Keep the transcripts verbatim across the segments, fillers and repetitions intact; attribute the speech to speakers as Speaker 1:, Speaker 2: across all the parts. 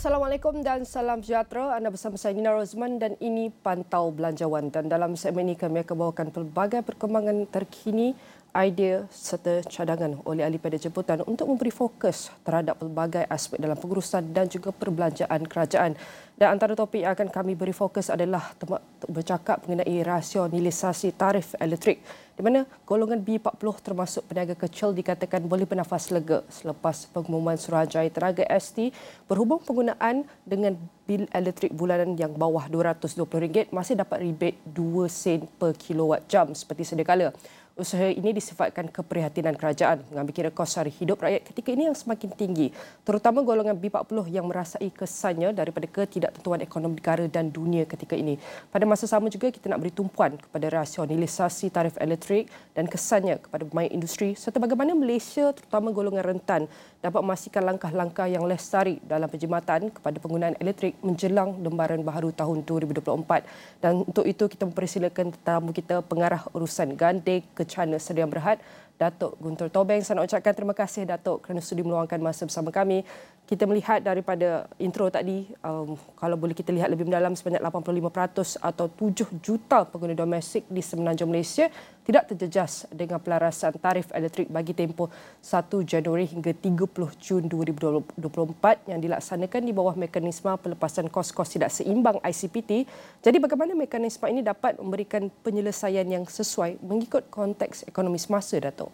Speaker 1: Assalamualaikum dan salam sejahtera. Anda bersama saya Nina Rozman dan ini Pantau Belanjawan. Dan dalam segmen ini kami akan bawakan pelbagai perkembangan terkini, idea serta cadangan oleh ahli pada jemputan untuk memberi fokus terhadap pelbagai aspek dalam pengurusan dan juga perbelanjaan kerajaan. Dan antara topik yang akan kami beri fokus adalah bercakap mengenai rasionalisasi tarif elektrik, di mana golongan B empat puluh termasuk peniaga kecil dikatakan boleh bernafas lega selepas pengumuman Suruhanjaya Tenaga S T berhubung penggunaan dengan bil elektrik bulanan yang bawah dua ratus dua puluh ringgit masih dapat rebate dua sen per kilowatt jam seperti sedia kala. Usaha ini disifatkan keprihatinan kerajaan mengambil kira kos sara hidup rakyat ketika ini yang semakin tinggi, terutama golongan B empat puluh yang merasai kesannya daripada ketidaktentuan ekonomi negara dan dunia ketika ini. Pada masa sama juga kita nak beri tumpuan kepada rasionalisasi tarif elektrik dan kesannya kepada pemain industri serta bagaimana Malaysia terutama golongan rentan dapat memastikan langkah-langkah yang lestari dalam penjimatan kepada penggunaan elektrik menjelang Lembaran Baharu tahun dua ribu dua puluh empat. Dan untuk itu kita mempersilakan tetamu kita pengarah urusan gandeng Kencana Sdn Berhad, Datuk Guntur Tobeng. Saya nak ucapkan terima kasih Datuk kerana sudi meluangkan masa bersama kami. Kita melihat daripada intro tadi, um, kalau boleh kita lihat lebih mendalam, sebanyak lapan puluh lima peratus atau tujuh juta pengguna domestik di Semenanjung Malaysia tidak terjejas dengan pelarasan tarif elektrik bagi tempoh satu Januari hingga tiga puluh Jun dua ribu dua puluh empat yang dilaksanakan di bawah mekanisme pelepasan kos-kos tidak seimbang I C P T. Jadi bagaimana mekanisme ini dapat memberikan penyelesaian yang sesuai mengikut konteks ekonomi semasa, Datuk?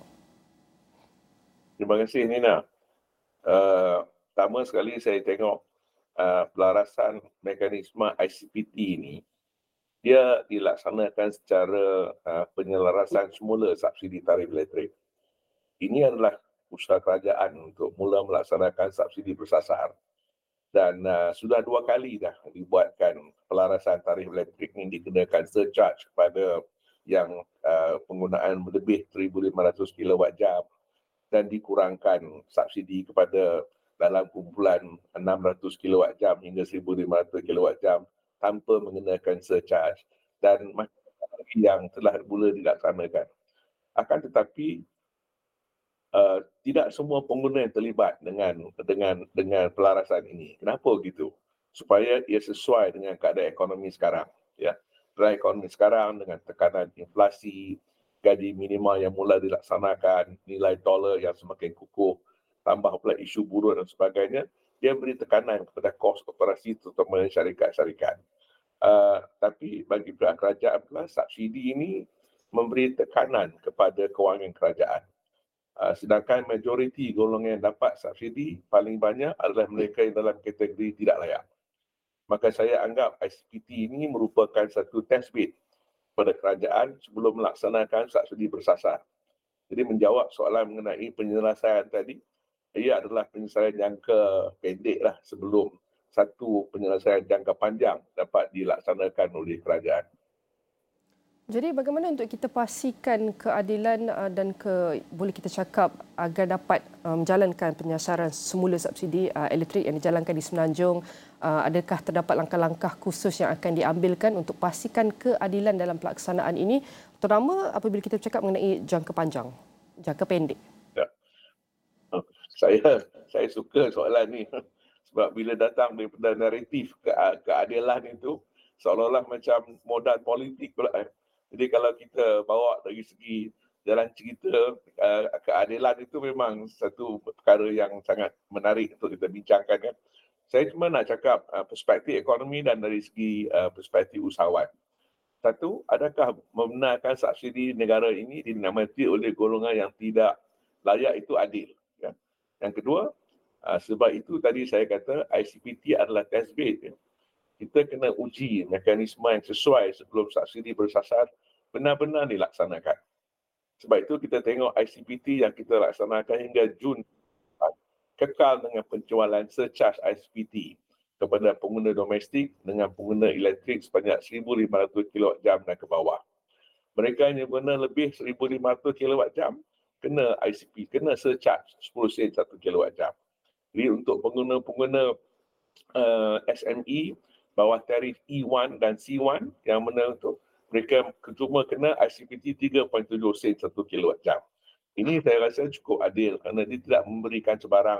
Speaker 2: Terima kasih, Nina. Uh, pertama sekali saya tengok uh, pelarasan mekanisme I C P T ini, dia dilaksanakan secara uh, penyelarasan semula subsidi tarif elektrik. Ini adalah usaha kerajaan untuk mula melaksanakan subsidi bersasar. Dan uh, sudah dua kali dah dibuatkan pelarasan tarif elektrik ini dikenakan surcharge kepada yang uh, penggunaan lebih seribu lima ratus kilowatt jam dan dikurangkan subsidi kepada dalam kumpulan enam ratus kilowatt jam hingga seribu lima ratus kilowatt jam tanpa mengenakan surcharge, dan yang telah mula dilaksanakan. Akan tetapi uh, tidak semua pengguna yang terlibat dengan dengan dengan pelarasan ini. Kenapa begitu? Supaya ia sesuai dengan keadaan ekonomi sekarang, ya. Keadaan ekonomi sekarang dengan tekanan inflasi, gaji minimal yang mula dilaksanakan, nilai dolar yang semakin kukuh, tambah pula isu buruh dan sebagainya, dia beri tekanan kepada kos operasi terutama syarikat-syarikat. Uh, tapi bagi pihak kerajaan pula, subsidi ini memberi tekanan kepada kewangan kerajaan. Uh, sedangkan majoriti golongan yang dapat subsidi paling banyak adalah mereka yang dalam kategori tidak layak. Maka saya anggap I C P T ini merupakan satu test bed pada kerajaan sebelum melaksanakan subsidi bersasar. Jadi menjawab soalan mengenai penyelesaian tadi, ia adalah penyelesaian jangka pendek lah sebelum satu penyelesaian jangka panjang dapat dilaksanakan oleh kerajaan.
Speaker 1: Jadi bagaimana untuk kita pastikan keadilan dan ke boleh kita cakap agar dapat menjalankan penyasaran semula subsidi elektrik yang dijalankan di Semenanjung? Adakah terdapat langkah-langkah khusus yang akan diambilkan untuk pastikan keadilan dalam pelaksanaan ini, terutama apabila kita bercakap mengenai jangka panjang, jangka pendek?
Speaker 2: Ya. Saya saya suka soalan ni sebab bila datang daripada naratif ke, keadilan itu seolah-olah macam modal politik pula. Jadi kalau kita bawa dari segi jalan cerita, uh, keadilan itu memang satu perkara yang sangat menarik untuk kita bincangkan, kan. Saya cuma nak cakap uh, perspektif ekonomi dan dari segi uh, perspektif usahawan. Satu, adakah membenarkan subsidi negara ini dinamati oleh golongan yang tidak layak itu adil? Ya. Yang kedua, uh, sebab itu tadi saya kata I C P T adalah test bed. Ya. Kita kena uji mekanisme yang sesuai sebelum subsidi bersasar benar-benar dilaksanakan. Sebab itu kita tengok I C P T yang kita laksanakan hingga Jun kekal dengan penjualan surcharge I C P T kepada pengguna domestik dengan pengguna elektrik sebanyak seribu lima ratus kilowatt jam dan ke bawah. Mereka yang guna lebih seribu lima ratus kilowatt jam kena I C P, kena surcharge sepuluh sen satu kilowatt jam. Jadi untuk pengguna-pengguna uh, S M E bawah tarif E satu dan C satu yang mana untuk mereka cuma kena I C P T tiga perpuluhan tujuh sen satu kilowatt jam. Ini saya rasa cukup adil kerana dia tidak memberikan sebarang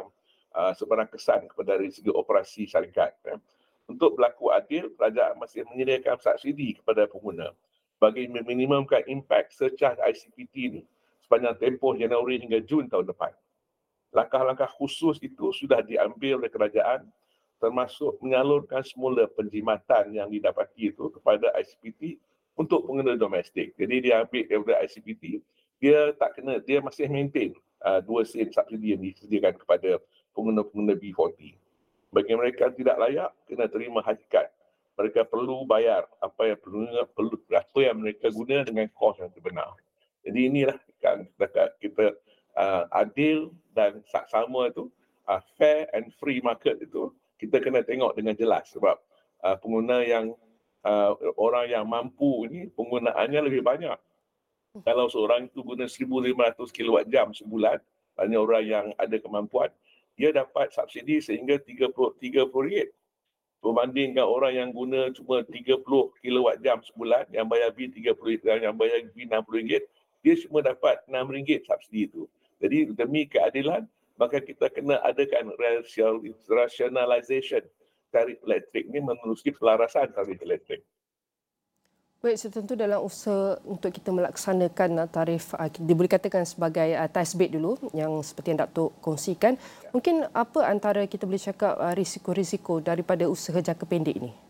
Speaker 2: uh, sebarang kesan kepada dari segi operasi syarikat. Ya. Untuk berlaku adil, kerajaan masih menyediakan subsidi kepada pengguna bagi meminimumkan impak surcharge I C P T ini sepanjang tempoh Januari hingga Jun tahun depan. Langkah-langkah khusus itu sudah diambil oleh kerajaan termasuk menyalurkan semula penjimatan yang didapati itu kepada I C P T untuk pengguna domestik. Jadi dia ambil daripada I C P T, dia tak kena, dia masih maintain uh, dua sen subsidi yang disediakan kepada pengguna-pengguna B empat puluh. Bagi mereka yang tidak layak, kena terima hakikat. Mereka perlu bayar apa yang perlu, perlu apa yang mereka guna dengan kos yang terbenar. Jadi inilah kan kita uh, adil dan saksama itu, uh, fair and free market itu, kita kena tengok dengan jelas sebab uh, pengguna yang uh, orang yang mampu ini penggunaannya lebih banyak. Kalau seorang itu guna seribu lima ratus kilowatt jam sebulan, banyak orang yang ada kemampuan, dia dapat subsidi sehingga tiga puluh ringgit. Berbandingkan orang yang guna cuma tiga puluh kilowatt jam sebulan, yang bayar bil tiga puluh ringgit, yang bayar bil enam puluh ringgit, dia cuma dapat enam ringgit subsidi itu. Jadi demi keadilan, maka kita kena adakan rationalisation tarif elektrik ini menerusi pelarasan tarif elektrik.
Speaker 1: Baik, so tentu dalam usaha untuk kita melaksanakan tarif, boleh katakan sebagai test bed dulu yang seperti yang Datuk kongsikan, mungkin apa antara kita boleh cakap risiko-risiko daripada usaha jangka pendek ini?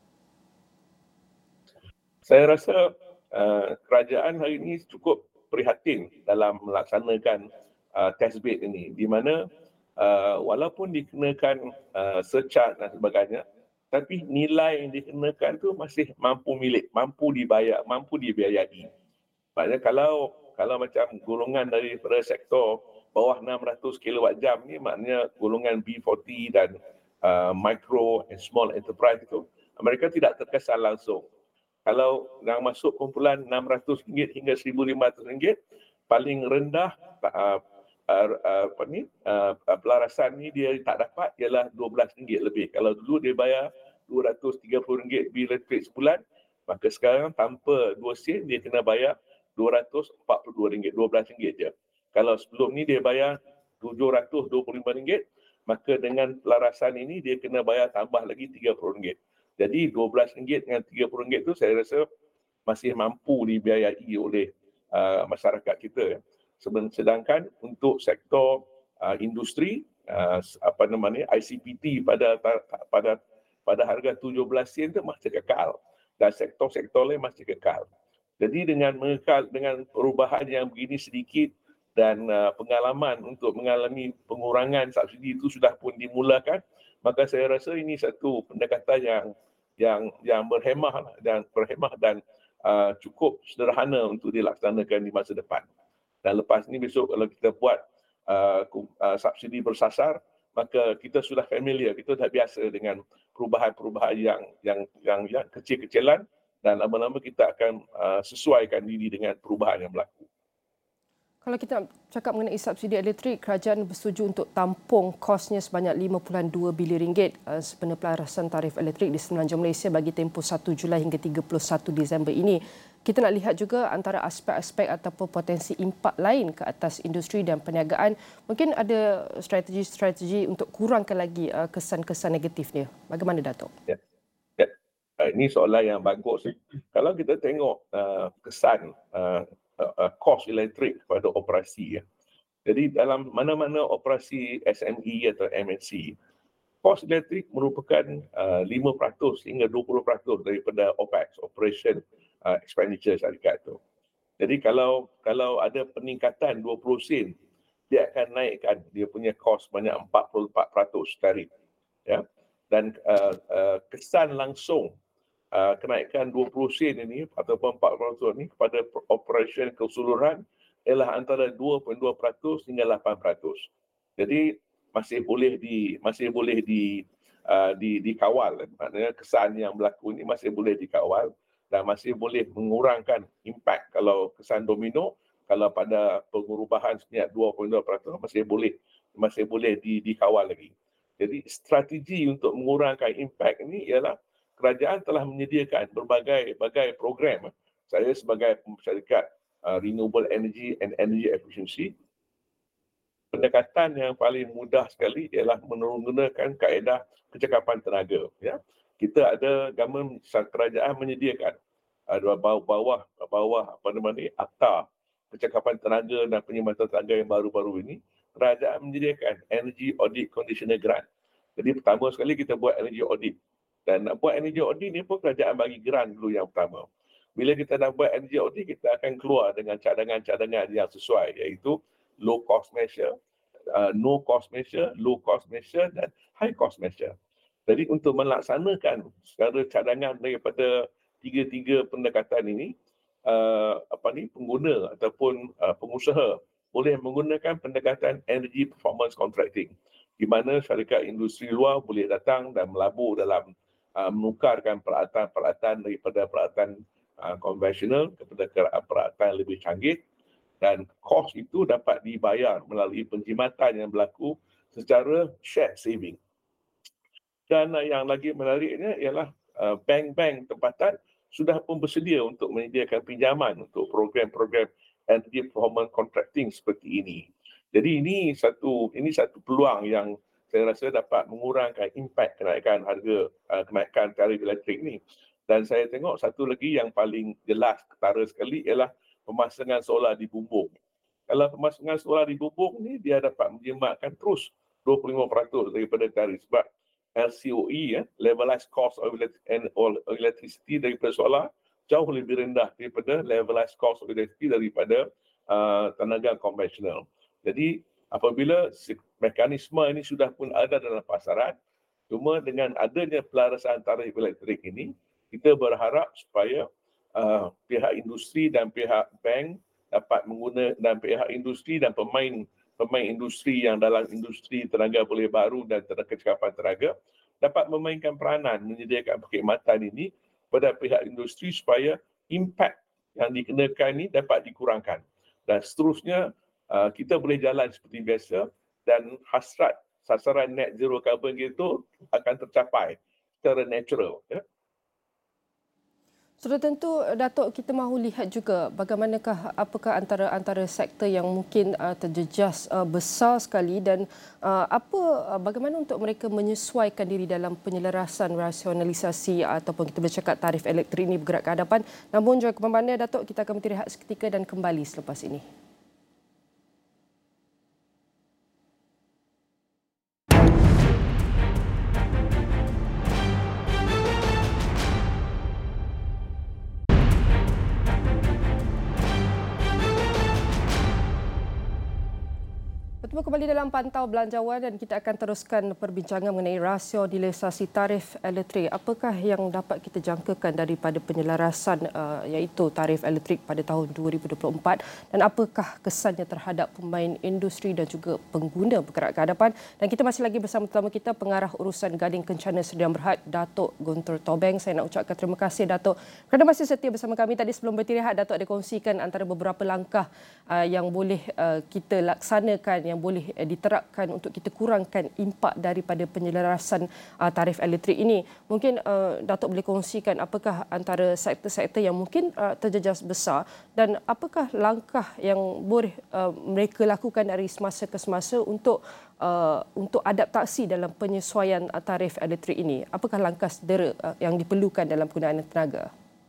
Speaker 2: Saya rasa uh, kerajaan hari ini cukup prihatin dalam melaksanakan uh, test bed ini, di mana uh, walaupun dikenakan uh, surcharge dan sebagainya, tapi nilai yang dikenakan tu masih mampu milik, mampu dibayar, mampu dibiayai. Maknanya kalau kalau macam golongan daripada sektor bawah enam ratus kilowatt jam ni, maknanya golongan B empat puluh dan uh, micro and small enterprise itu, mereka tidak terkesan langsung. Kalau yang masuk kumpulan enam ratus ringgit hingga seribu lima ratus ringgit, paling rendah uh, uh, uh, apa ni uh, pelarasan ni dia tak dapat ialah dua belas ringgit lebih. Kalau dulu dia bayar dua ratus tiga puluh ringgit bil elektrik sebulan, maka sekarang tanpa dua sen dia kena bayar dua ratus empat puluh dua ringgit, dua belas ringgit je. Kalau sebelum ni dia bayar tujuh ratus dua puluh lima ringgit, maka dengan pelarasan ini dia kena bayar tambah lagi tiga puluh ringgit. Jadi dua belas ringgit dengan tiga puluh ringgit tu saya rasa masih mampu dibiayai oleh uh, masyarakat kita. Sedangkan untuk sektor uh, industri, uh, apa namanya I C P T pada pada pada harga tujuh belas sen itu masih kekal dan sektor-sektor lain masih kekal. Jadi dengan mengekal dengan perubahan yang begini sedikit dan uh, pengalaman untuk mengalami pengurangan subsidi itu sudah pun dimulakan, maka saya rasa ini satu pendekatan yang yang yang berhemah dan berhemah dan uh, cukup sederhana untuk dilaksanakan di masa depan. Dan lepas ni besok kalau kita buat uh, uh, subsidi bersasar, maka kita sudah familiar, kita dah biasa dengan perubahan-perubahan yang yang yang, yang kecil-kecilan dan lama-lama kita akan uh, sesuaikan diri dengan perubahan yang berlaku.
Speaker 1: Kalau kita cakap mengenai subsidi elektrik, kerajaan bersetuju untuk tampung kosnya sebanyak lima puluh dua bilion ringgit sempena pelarasan tarif elektrik di Semenanjung Malaysia bagi tempoh satu Julai hingga tiga puluh satu Disember ini. Kita nak lihat juga antara aspek-aspek ataupun potensi impak lain ke atas industri dan perniagaan. Mungkin ada strategi-strategi untuk kurangkan lagi kesan-kesan negatifnya. Bagaimana, Datuk?
Speaker 2: Ya. Ya. Ini soalan yang bagus. Kalau kita tengok uh, kesan uh, uh, kos elektrik pada operasi, ya. Jadi dalam mana-mana operasi S M E atau M N C, kos elektrik merupakan uh, lima peratus hingga dua puluh peratus daripada O P E X, Operation uh, Expenditure syarikat itu. Jadi kalau kalau ada peningkatan dua puluh sen, dia akan naikkan dia punya kos banyak empat puluh empat peratus tarif. Ya. Dan uh, uh, kesan langsung uh, kenaikan dua puluh sen ini ataupun empat puluh peratus ini kepada operation keseluruhan ialah antara dua puluh dua peratus hingga lapan peratus. Jadi masih boleh di masih boleh di uh, di dikawal. Maknanya kesan yang berlaku ini masih boleh dikawal dan masih boleh mengurangkan impak. Kalau kesan domino, kalau pada pengurubahan sebanyak dua puluh dua peratus masih boleh masih boleh di, dikawal lagi. Jadi strategi untuk mengurangkan impak ini ialah kerajaan telah menyediakan berbagai-bagai program. Saya sebagai syarikat uh, Renewable Energy and Energy Efficiency, pendekatan yang paling mudah sekali ialah menggunakan kaedah kecekapan tenaga. Ya. Kita ada government kerajaan menyediakan ada bawah bawah bawah apa nama ni akta kecekapan tenaga dan perkhidmatan tenaga yang baru-baru ini, kerajaan menyediakan Energy Audit Conditional Grant. Jadi pertama sekali kita buat energy audit. Dan nak buat energy audit ni pun kerajaan bagi grant dulu yang pertama. Bila kita dah buat energy audit, kita akan keluar dengan cadangan-cadangan yang sesuai, iaitu low cost measure, uh, no cost measure, low cost measure dan high cost measure. Jadi untuk melaksanakan secara cadangan daripada tiga-tiga pendekatan ini, uh, apa ni pengguna ataupun uh, pengusaha boleh menggunakan pendekatan energy performance contracting, di mana syarikat industri luar boleh datang dan melabur dalam uh, menukarkan peralatan-peralatan daripada peralatan uh, konvensional kepada peralatan lebih canggih, dan kos itu dapat dibayar melalui penjimatan yang berlaku secara shared saving. Dan uh, yang lagi menariknya ialah uh, bank-bank tempatan sudah pun bersedia untuk menyediakan pinjaman untuk program-program energy performance contracting seperti ini. Jadi ini satu ini satu peluang yang saya rasa dapat mengurangkan impak kenaikan harga uh, kenaikan tarif elektrik ini. Dan saya tengok satu lagi yang paling jelas ketara sekali ialah pemasangan solar di bumbung. Kalau pemasangan solar di bumbung ni dia dapat menjimatkan terus dua puluh lima peratus daripada tarif, sebab L C O E, eh, levelized cost of electricity daripada solar jauh lebih rendah daripada levelized cost of electricity daripada uh, tenaga konvensional. Jadi apabila mekanisme ini sudah pun ada dalam pasaran, cuma dengan adanya pelarasan tarif elektrik ini, kita berharap supaya uh, pihak industri dan pihak bank dapat menggunakan, dan pihak industri dan pemain pemain industri yang dalam industri tenaga pulih baru dan tenaga kecekapan tenaga dapat memainkan peranan menyediakan perkhidmatan ini pada pihak industri supaya impak yang dikenakan ini dapat dikurangkan. Dan seterusnya uh, kita boleh jalan seperti biasa dan hasrat sasaran net zero carbon itu akan tercapai secara natural. Ya.
Speaker 1: Sudah tentu, Datuk, kita mahu lihat juga bagaimanakah apakah antara antara sektor yang mungkin uh, terjejas uh, besar sekali dan uh, apa uh, bagaimana untuk mereka menyesuaikan diri dalam penyelarasan rasionalisasi ataupun kita bercakap tarif elektrik ini bergerak ke hadapan. Namun juga kembali, Datuk, kita akan berhenti rehat seketika dan kembali selepas ini. Bertemu kembali dalam Pantau Belanjawan dan kita akan teruskan perbincangan mengenai rasionalisasi tarif elektrik. Apakah yang dapat kita jangkakan daripada penyelarasan uh, iaitu tarif elektrik pada tahun dua ribu dua puluh empat dan apakah kesannya terhadap pemain industri dan juga pengguna bergerak ke hadapan. Dan kita masih lagi bersama tetamu kita Pengarah Urusan Gading Kencana Sdn Bhd, Datuk Guntur Tobeng. Saya nak ucapkan terima kasih, Datuk, kerana masih setia bersama kami. Tadi sebelum bertirahat, Datuk ada kongsikan antara beberapa langkah uh, yang boleh uh, kita laksanakan, yang boleh diterapkan untuk kita kurangkan impak daripada penyelarasan uh, tarif elektrik ini. Mungkin uh, Datuk boleh kongsikan apakah antara sektor-sektor yang mungkin uh, terjejas besar dan apakah langkah yang boleh uh, mereka lakukan dari semasa ke semasa untuk uh, untuk adaptasi dalam penyesuaian uh, tarif elektrik ini. Apakah langkah sedera uh, yang diperlukan dalam penggunaan tenaga?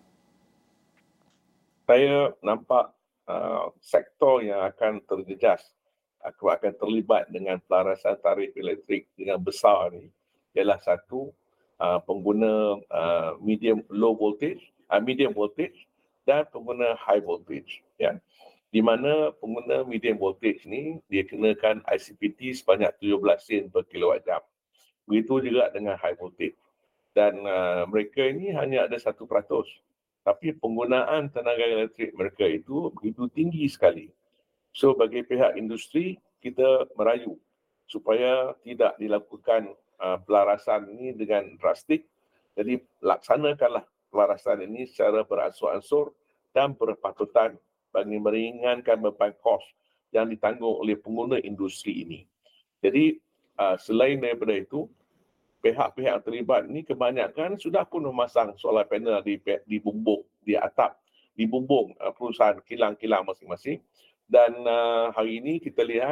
Speaker 2: Saya nampak uh, sektor yang akan terjejas, akan terlibat dengan pelarasan tarif elektrik dengan besar ni ialah satu, uh, pengguna uh, medium low voltage, uh, medium voltage dan pengguna high voltage. Ya. Di mana pengguna medium voltage ni dia kenakan I C P T sebanyak tujuh belas sen per kilowatt jam. Begitu juga dengan high voltage. Dan uh, mereka ini hanya ada satu peratus. Tapi penggunaan tenaga elektrik mereka itu begitu tinggi sekali. So bagi pihak industri, kita merayu supaya tidak dilakukan uh, pelarasan ini dengan drastik. Jadi laksanakanlah pelarasan ini secara beransur-ansur dan berpatutan bagi meringankan beban kos yang ditanggung oleh pengguna industri ini. Jadi uh, selain daripada itu, pihak-pihak terlibat ini kebanyakan sudah pun memasang solar panel di, di bumbung, di atap, di bumbung uh, perusahaan kilang-kilang masing-masing. Dan uh, hari ini kita lihat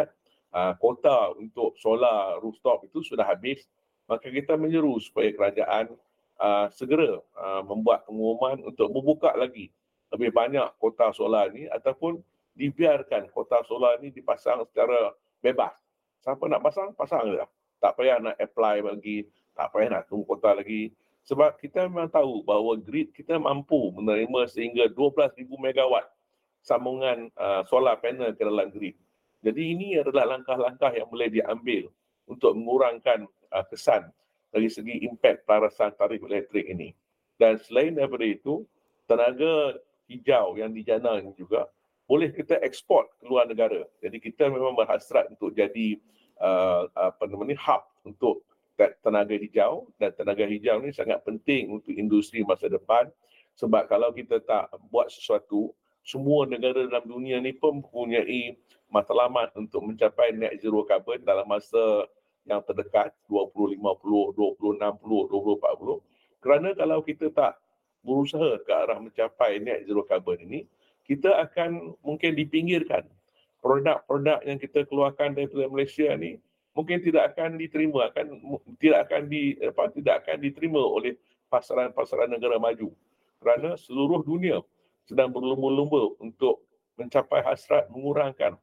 Speaker 2: uh, kuota untuk solar rooftop itu sudah habis, maka kita menyeru supaya kerajaan uh, segera uh, membuat pengumuman untuk membuka lagi lebih banyak kuota solar ini, ataupun dibiarkan kuota solar ini dipasang secara bebas. Siapa nak pasang, pasang je lah. Tak payah nak apply lagi, tak payah nak tunggu kuota lagi. Sebab kita memang tahu bahawa grid kita mampu menerima sehingga dua belas ribu megawatt sambungan uh, solar panel ke dalam grid. Jadi ini adalah langkah-langkah yang boleh diambil untuk mengurangkan uh, kesan dari segi impak pelarasan tarif elektrik ini. Dan selain daripada itu, tenaga hijau yang dijana ini juga boleh kita ekspor ke luar negara. Jadi kita memang berhasrat untuk jadi uh, apa namanya hub untuk tenaga hijau, dan tenaga hijau ini sangat penting untuk industri masa depan, sebab kalau kita tak buat sesuatu, semua negara dalam dunia ni pun mempunyai matlamat untuk mencapai net zero carbon dalam masa yang terdekat dua ribu lima puluh, dua ribu enam puluh, dua ribu empat puluh. Kerana kalau kita tak berusaha ke arah mencapai net zero carbon ini, kita akan mungkin dipinggirkan. Produk-produk yang kita keluarkan daripada Malaysia ni mungkin tidak akan diterima, akan tidak akan di apa tidak akan diterima oleh pasaran-pasaran negara maju. Kerana seluruh dunia sedang berlumba-lumba untuk mencapai hasrat mengurangkan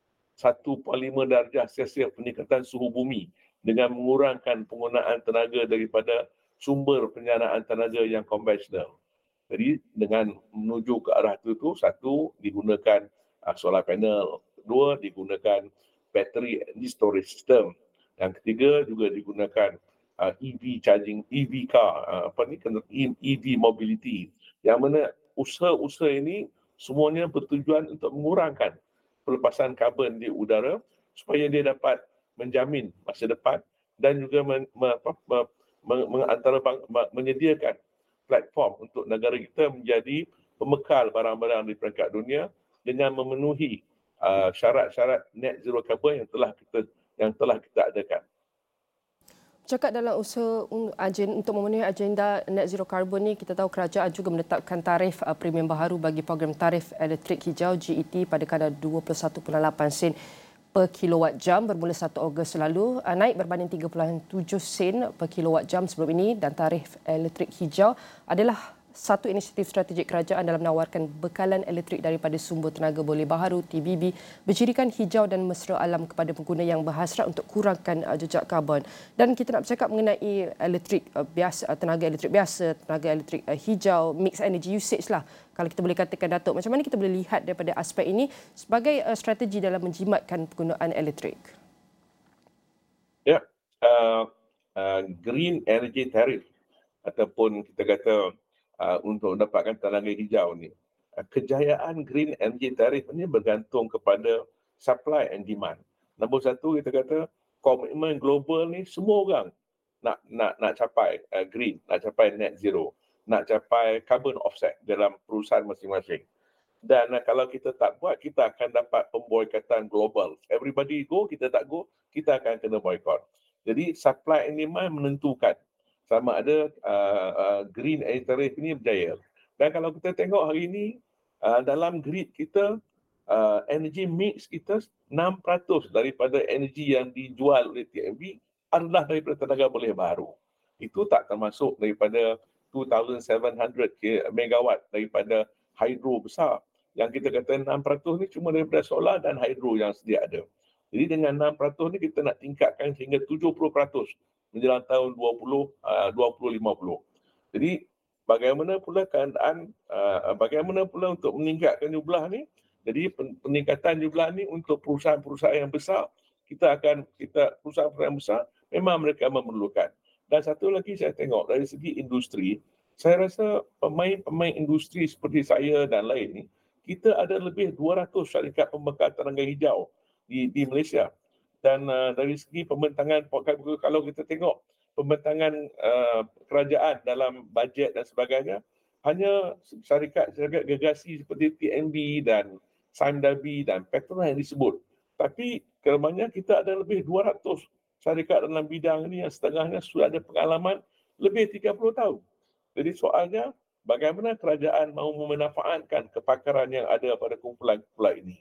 Speaker 2: satu perpuluhan lima darjah Celsius peningkatan suhu bumi dengan mengurangkan penggunaan tenaga daripada sumber penyanaan tenaga yang konvensional. Jadi dengan menuju ke arah itu, tu, satu digunakan uh, solar panel, dua digunakan battery energy storage system, yang ketiga juga digunakan uh, E V charging, E V car, uh, apa ni, E V mobility, yang mana usaha-usaha ini semuanya bertujuan untuk mengurangkan pelepasan karbon di udara supaya dia dapat menjamin masa depan dan juga men, me, apa, me, me, me, antara, me, menyediakan platform untuk negara kita menjadi pemekal barang-barang di peringkat dunia dengan memenuhi uh, syarat-syarat net zero carbon yang telah kita yang telah kita adakan.
Speaker 1: Cakap dalam usaha untuk memenuhi agenda net zero carbon ni, kita tahu kerajaan juga menetapkan tarif uh, premium baharu bagi program tarif elektrik hijau G E T pada kadar dua puluh satu perpuluhan lapan sen per kilowatt jam bermula satu Ogos lalu, uh, naik berbanding tiga perpuluhan tujuh sen per kilowatt jam sebelum ini, dan tarif elektrik hijau adalah satu inisiatif strategik kerajaan dalam menawarkan bekalan elektrik daripada sumber tenaga boleh baharu T B B bercirikan hijau dan mesra alam kepada pengguna yang berhasrat untuk kurangkan uh, jejak karbon. Dan kita nak bercakap mengenai elektrik uh, biasa, uh, tenaga elektrik biasa, tenaga elektrik uh, hijau, mixed energy usage lah. Kalau kita boleh katakan, Datuk, macam mana kita boleh lihat daripada aspek ini sebagai uh, strategi dalam menjimatkan penggunaan elektrik?
Speaker 2: Ya, uh, uh, green energy tariff ataupun kita kata Uh, untuk mendapatkan tenaga hijau ni. Uh, kejayaan green energy tariff ni bergantung kepada supply and demand. Nombor satu, kita kata komitmen global ni semua orang nak nak nak capai uh, green, nak capai net zero, nak capai carbon offset dalam perusahaan masing-masing. Dan uh, kalau kita tak buat, kita akan dapat pemboikatan global. Everybody go, kita tak go, kita akan kena boikot. Jadi supply and demand menentukan sama ada uh, uh, green energy tariff ini berjaya. Dan kalau kita tengok hari ini, uh, dalam grid kita, uh, energy mix kita enam peratus daripada energi yang dijual oleh T M B adalah daripada tenaga boleh baharu. Itu tak termasuk daripada dua ribu tujuh ratus megawatt daripada hidro besar. Yang kita kata enam peratus ni cuma daripada solar dan hidro yang sedia ada. Jadi dengan enam peratus ni kita nak tingkatkan sehingga tujuh puluh peratus menjelang tahun dua ribu lima puluh. Jadi bagaimana pula keadaan, uh, bagaimana pula untuk meningkatkan jumlah ni? Jadi peningkatan jumlah ni untuk perusahaan-perusahaan yang besar, kita akan, kita perusahaan-perusahaan yang besar memang mereka memerlukan. Dan satu lagi saya tengok dari segi industri, saya rasa pemain-pemain industri seperti saya dan lain ni, kita ada lebih dua ratus syarikat pembekal tenaga hijau di, di Malaysia. Dan uh, dari segi pembentangan, kalau kita tengok pembentangan uh, kerajaan dalam bajet dan sebagainya, hanya syarikat-syarikat gergasi seperti T M B dan Sime Darby dan Petronas yang disebut. Tapi kelemahannya kita ada lebih dua ratus syarikat dalam bidang ini yang setengahnya sudah ada pengalaman lebih tiga puluh tahun. Jadi soalnya, bagaimana kerajaan mahu memanfaatkan kepakaran yang ada pada kumpulan-kumpulan ini?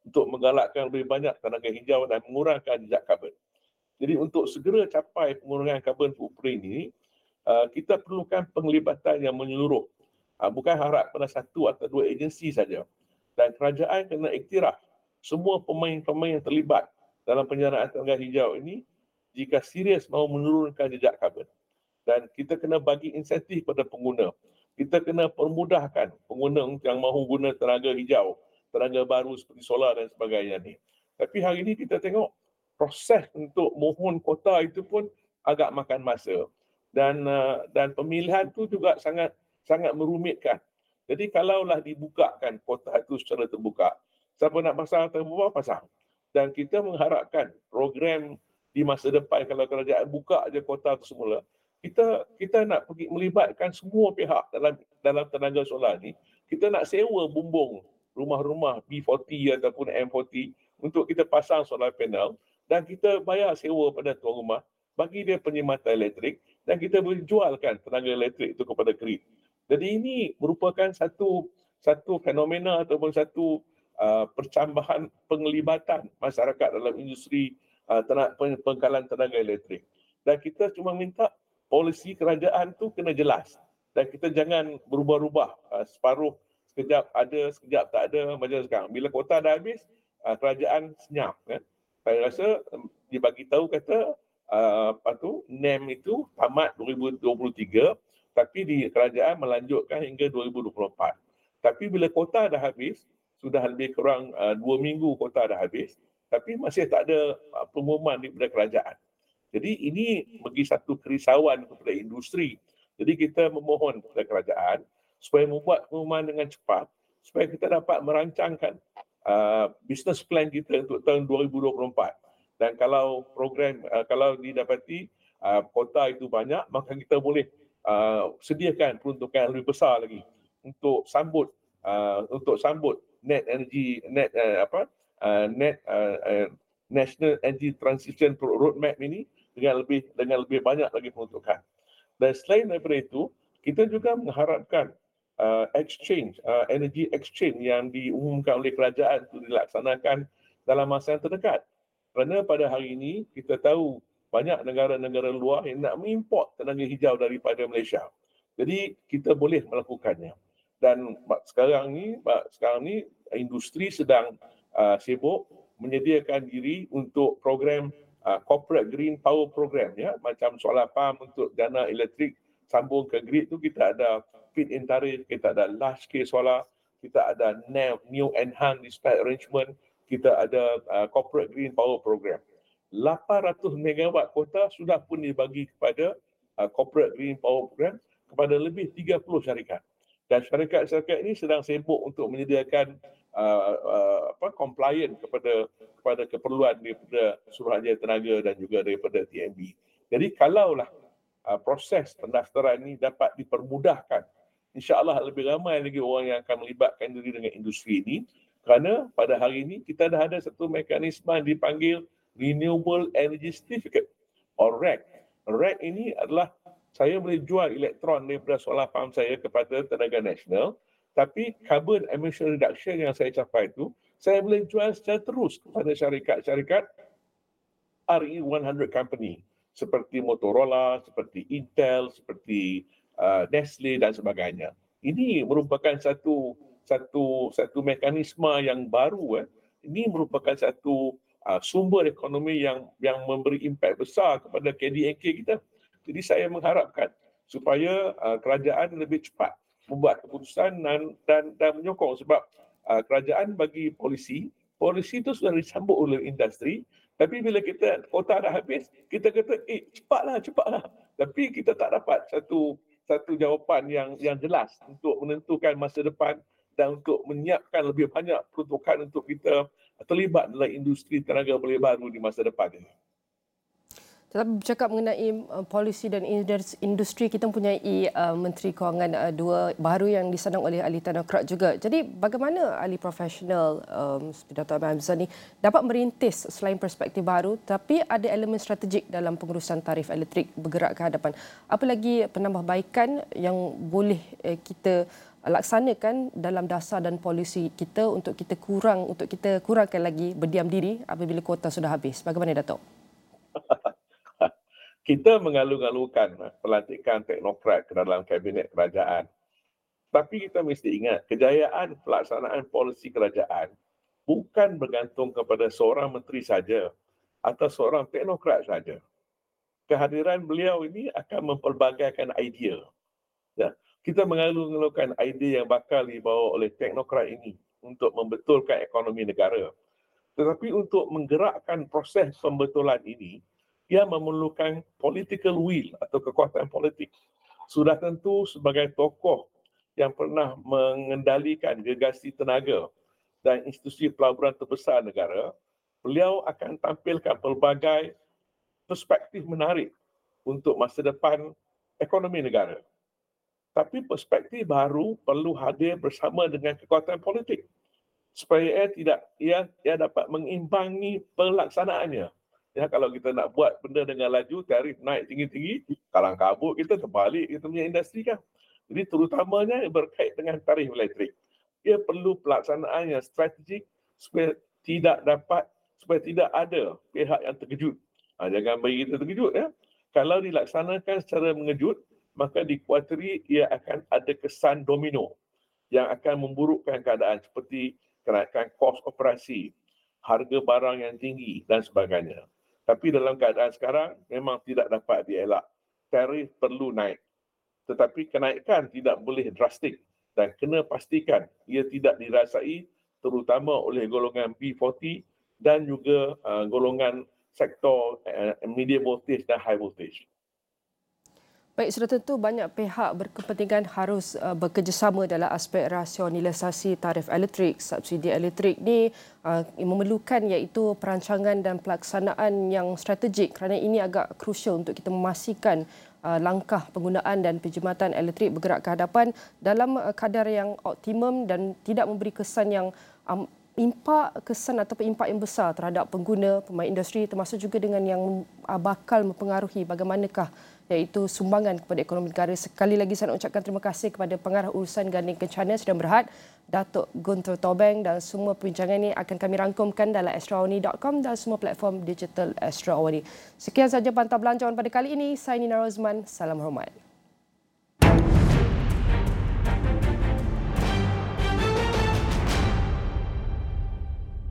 Speaker 2: untuk menggalakkan lebih banyak tenaga hijau dan mengurangkan jejak karbon. Jadi untuk segera capai pengurangan carbon footprint ini, uh, kita perlukan penglibatan yang menyeluruh. Uh, bukan harap pada satu atau dua agensi saja. Dan kerajaan kena iktiraf semua pemain-pemain yang terlibat dalam penyaraan tenaga hijau ini jika serius mahu menurunkan jejak karbon. Dan kita kena bagi insentif kepada pengguna. Kita kena permudahkan pengguna yang mahu guna tenaga hijau, tenaga baru seperti solar dan sebagainya ni. Tapi hari ini kita tengok proses untuk mohon kota itu pun agak makan masa. Dan uh, dan pemilihan tu juga sangat sangat merumitkan. Jadi kalaulah dibukakan kota itu secara terbuka, siapa nak pasang terbuka pasang. Dan kita mengharapkan program di masa depan kalau kerajaan buka aja kota itu semula, kita kita nak pergi melibatkan semua pihak dalam dalam tenaga solar ni. Kita nak sewa bumbung rumah-rumah B empat puluh ataupun M empat puluh untuk kita pasang solar panel dan kita bayar sewa pada tuan rumah, bagi dia penyematan elektrik dan kita boleh jualkan tenaga elektrik itu kepada grid. Jadi ini merupakan satu satu fenomena ataupun satu uh, percambahan penglibatan masyarakat dalam industri uh, tenaga, pengkalan tenaga elektrik. Dan kita cuma minta polisi kerajaan tu kena jelas. Dan kita jangan berubah-ubah uh, separuh sekejap ada, sekejap tak ada macam sekarang. Bila kuota dah habis, uh, kerajaan senyap. Kan? Saya rasa um, dibagi tahu kata uh, apa tu, N E M itu tamat dua ribu dua puluh tiga. Tapi di kerajaan melanjutkan hingga dua ribu dua puluh empat. Tapi bila kota dah habis, sudah lebih kurang uh, dua minggu kota dah habis, tapi masih tak ada uh, pengumuman daripada kerajaan. Jadi ini bagi satu kerisauan kepada industri. Jadi kita memohon kepada kerajaan supaya membuat pengumuman dengan cepat, supaya kita dapat merancangkan uh, business plan kita untuk tahun dua ribu dua puluh empat. Dan kalau program, uh, kalau didapati uh, kota itu banyak, maka kita boleh Uh, sediakan peruntukan lebih besar lagi untuk sambut uh, untuk sambut net energy net uh, apa uh, net uh, uh, national energy transition roadmap ini dengan lebih dengan lebih banyak lagi peruntukan. Dan selain daripada itu, kita juga mengharapkan uh, exchange uh, energy exchange yang diumumkan oleh kerajaan untuk dilaksanakan dalam masa yang terdekat. Kerana pada hari ini kita tahu banyak negara-negara luar yang nak mengimport tenaga hijau daripada Malaysia. Jadi kita boleh melakukannya. Dan sekarang ni, sekarang ni industri sedang uh, sibuk menyediakan diri untuk program uh, corporate green power program, ya, macam solar farm untuk dana elektrik sambung ke grid tu kita ada feed-in tarif, kita ada large scale solar, kita ada new enhanced dispatch arrangement, kita ada uh, corporate green power program. lapan ratus megawatt kota sudah pun dibagi kepada uh, corporate green power program kepada lebih tiga puluh syarikat. Dan syarikat-syarikat ini sedang sibuk untuk menyediakan uh, uh, apa compliant kepada kepada keperluan daripada Suruhanjaya Tenaga dan juga daripada T M B. Jadi kalaulah uh, proses pendaftaran ini dapat dipermudahkan, insya-Allah lebih ramai lagi orang yang akan melibatkan diri dengan industri ini, kerana pada hari ini kita dah ada satu mekanisme yang dipanggil Renewable Energy Certificate or R E C. R E C ini adalah saya boleh jual elektron daripada solar farm saya kepada tenaga nasional, tapi carbon emission reduction yang saya capai itu, saya boleh jual secara terus kepada syarikat-syarikat R E seratus company seperti Motorola, seperti Intel, seperti uh, Nestle dan sebagainya. Ini merupakan satu satu satu mekanisme yang baru. Eh. Ini merupakan satu Uh, sumber ekonomi yang yang memberi impak besar kepada K D N K kita. Jadi saya mengharapkan supaya uh, kerajaan lebih cepat membuat keputusan dan dan, dan menyokong sebab uh, kerajaan bagi polisi, polisi itu sudah disambut oleh industri, tapi bila kita kota dah habis, kita kata eh cepatlah, cepatlah. Tapi kita tak dapat satu satu jawapan yang yang jelas untuk menentukan masa depan dan untuk menyiapkan lebih banyak peruntukan untuk kita terlibat dalam industri tenaga boleh baru di masa depan ini.
Speaker 1: Tetapi bercakap mengenai uh, polisi dan industri, kita mempunyai uh, Menteri Kewangan uh, dua baru yang disandang oleh ahli teknokrat juga. Jadi bagaimana ahli profesional um, seperti Dato' Ahmad Hamzah ni dapat merintis selain perspektif baru tapi ada elemen strategik dalam pengurusan tarif elektrik bergerak ke hadapan. Apa lagi penambahbaikan yang boleh uh, kita laksanakan dalam dasar dan polisi kita untuk kita kurang untuk kita kurangkan lagi berdiam diri apabila kuota sudah habis. Bagaimana Datuk?
Speaker 2: Kita mengalu-alukan pelantikan teknokrat ke dalam kabinet kerajaan. Tapi kita mesti ingat, kejayaan pelaksanaan polisi kerajaan bukan bergantung kepada seorang menteri saja atau seorang teknokrat saja. Kehadiran beliau ini akan mempelbagaikan idea. Ya, kita mengalu-alukan idea yang bakal dibawa oleh teknokrat ini untuk membetulkan ekonomi negara. Tetapi untuk menggerakkan proses pembetulan ini, ia memerlukan political will atau kekuatan politik. Sudah tentu sebagai tokoh yang pernah mengendalikan gergasi tenaga dan institusi pelaburan terbesar negara, beliau akan tampilkan pelbagai perspektif menarik untuk masa depan ekonomi negara. Tapi perspektif baru perlu hadir bersama dengan kekuatan politik supaya ia tidak ia, ia dapat mengimbangi pelaksanaannya. Ya, kalau kita nak buat benda dengan laju, tarif naik tinggi-tinggi, kalang kabut kita terbalik kita punya industri kan. Jadi terutamanya berkait dengan tarif elektrik. Ia perlu pelaksanaan yang strategik supaya tidak dapat, supaya tidak ada pihak yang terkejut. Ha, jangan bagi kita terkejut ya. Kalau dilaksanakan secara mengejut, maka dikuatiri ia akan ada kesan domino yang akan memburukkan keadaan seperti kenaikan kos operasi, harga barang yang tinggi dan sebagainya. Tapi dalam keadaan sekarang memang tidak dapat dielak. Tarif perlu naik. Tetapi kenaikan tidak boleh drastik dan kena pastikan ia tidak dirasai terutama oleh golongan B empat puluh dan juga uh, golongan sektor uh, medium voltage dan high voltage.
Speaker 1: Baik, sudah tentu banyak pihak berkepentingan harus uh, bekerjasama dalam aspek rasionalisasi tarif elektrik. Subsidi elektrik ni uh, memerlukan iaitu perancangan dan pelaksanaan yang strategik kerana ini agak krusial untuk kita memastikan uh, langkah penggunaan dan penjimatan elektrik bergerak ke hadapan dalam uh, kadar yang optimum dan tidak memberi kesan yang um, impak kesan atau impak yang besar terhadap pengguna, pemain industri termasuk juga dengan yang uh, bakal mempengaruhi bagaimanakah iaitu sumbangan kepada ekonomi negara. Sekali lagi saya nak ucapkan terima kasih kepada Pengarah Urusan Ganding Kencana Sedang Berhad, Datuk Guntur Tobeng, dan semua perbincangan ini akan kami rangkumkan dalam astro awani dot com dan semua platform digital Astro Awani. Sekian sahaja Pantau Belanjawan pada kali ini. Saya Nina Rozman. Salam hormat.